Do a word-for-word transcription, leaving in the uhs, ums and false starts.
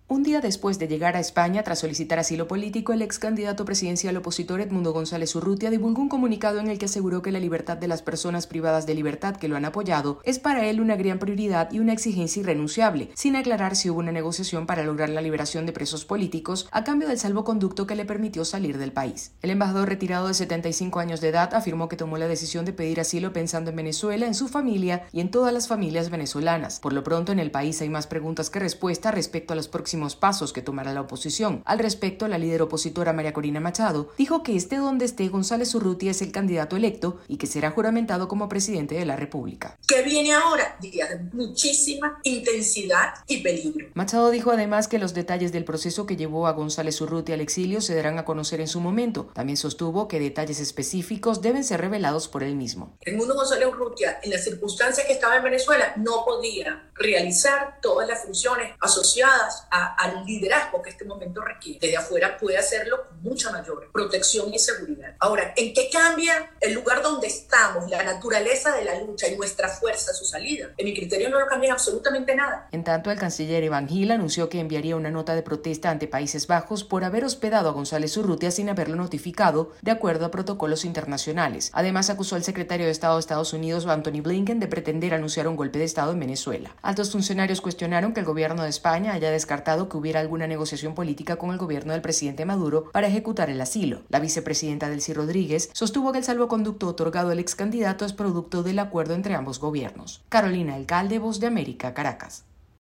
Un día después de llegar a España tras solicitar asilo político, el ex candidato presidencial opositor Edmundo González Urrutia divulgó un comunicado en el que aseguró que la libertad de las personas privadas de libertad que lo han apoyado es para él una gran prioridad y una exigencia irrenunciable, sin aclarar si hubo una negociación para lograr la liberación de presos políticos a cambio del salvoconducto que le permitió salir del país. El embajador retirado de setenta y cinco años de edad afirmó que tomó la decisión de pedir asilo pensando en Venezuela, en su familia y en todas las familias venezolanas. Por lo pronto, en el país hay más preguntas que respuestas respecto a los próximos pasos que tomará la oposición. Al respecto, la líder opositora María Corina Machado dijo que esté donde esté, González Urrutia es el candidato electo y que será juramentado como presidente de la República. ¿Qué viene ahora? Días de muchísima intensidad y peligro. Machado dijo además que los detalles del proceso que llevó a González Urrutia al exilio se darán a conocer en su momento. También sostuvo que detalles específicos deben ser revelados por él mismo. Edmundo González Urrutia, en las circunstancias que estaba en Venezuela, no podía realizar todas las funciones asociadas a al liderazgo que este momento requiere. Desde afuera puede hacerlo con mucha mayor protección y seguridad. Ahora, ¿en qué cambia el lugar donde estamos, la naturaleza de la lucha y nuestra fuerza a su salida? En mi criterio no lo cambia absolutamente nada. En tanto, el canciller Iván Gil anunció que enviaría una nota de protesta ante Países Bajos por haber hospedado a González Urrutia sin haberlo notificado, de acuerdo a protocolos internacionales. Además, acusó al secretario de Estado de Estados Unidos, Antony Blinken, de pretender anunciar un golpe de Estado en Venezuela. Altos funcionarios cuestionaron que el gobierno de España haya descartado que hubiera alguna negociación política con el gobierno del presidente Maduro para ejecutar el asilo. La vicepresidenta Delcy Rodríguez sostuvo que el salvoconducto otorgado al ex candidato es producto del acuerdo entre ambos gobiernos. Carolina Alcalde, Voz de América, Caracas.